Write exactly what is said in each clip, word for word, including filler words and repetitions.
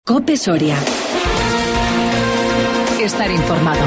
COPE Soria. Estar informado.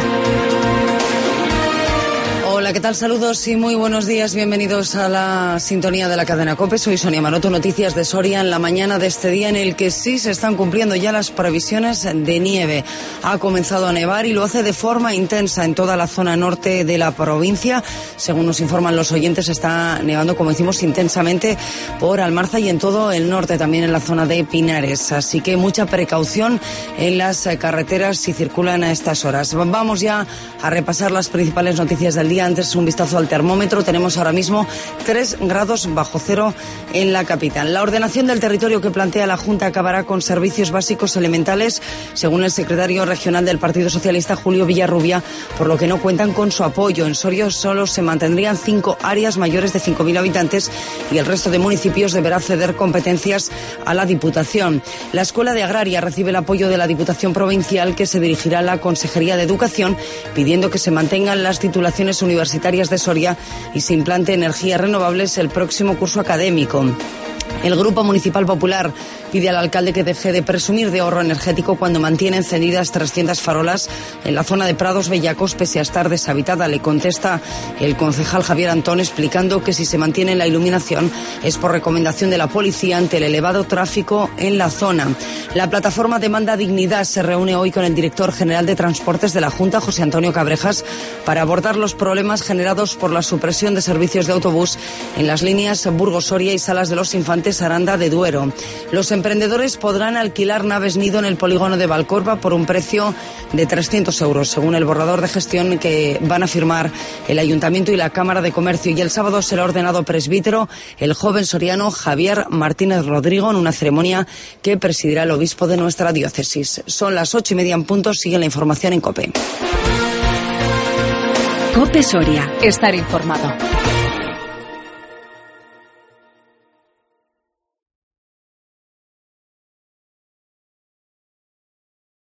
Hola, ¿qué tal? Saludos y muy buenos días. Bienvenidos a la sintonía de la cadena COPE. Soy Sonia Maroto. Noticias de Soria en la mañana de este día en el que sí se están cumpliendo ya las previsiones de nieve. Ha comenzado a nevar y lo hace de forma intensa en toda la zona norte de la provincia. Según nos informan los oyentes, está nevando, como decimos, intensamente por Almarza y en todo el norte, también en la zona de Pinares. Así que mucha precaución en las carreteras si circulan a estas horas. Vamos ya a repasar las principales noticias del día. Antes, un vistazo al termómetro. Tenemos ahora mismo tres grados bajo cero en la capital. La ordenación del territorio que plantea la Junta acabará con servicios básicos elementales, según el secretario regional del Partido Socialista, Julio Villarrubia, por lo que no cuentan con su apoyo. En Soria solo se mantendrían cinco áreas mayores de cinco mil habitantes y el resto de municipios deberá ceder competencias a la Diputación. La Escuela de Agraria recibe el apoyo de la Diputación Provincial, que se dirigirá a la Consejería de Educación pidiendo que se mantengan las titulaciones universitarias de Soria y se implante energías renovables el próximo curso académico. El Grupo Municipal Popular pide al alcalde que deje de presumir de ahorro energético cuando mantiene encendidas trescientas farolas en la zona de Prados Bellacos pese a estar deshabitada. Le contesta el concejal Javier Antón explicando que si se mantiene la iluminación es por recomendación de la policía ante el elevado tráfico en la zona. La plataforma Demanda Dignidad se reúne hoy con el director general de Transportes de la Junta, José Antonio Cabrejas, para abordar los problemas generados por la supresión de servicios de autobús en las líneas Burgos-Soria y Salas de los Infantes Aranda de Duero. Los emprendedores podrán alquilar naves nido en el polígono de Valcorba por un precio de trescientos euros, según el borrador de gestión que van a firmar el Ayuntamiento y la Cámara de Comercio. Y el sábado será ordenado presbítero el joven soriano Javier Martínez Rodrigo en una ceremonia que presidirá el obispo de nuestra diócesis. Son las ocho y media en punto. Sigue la información en COPE. COPE Soria. Estar informado.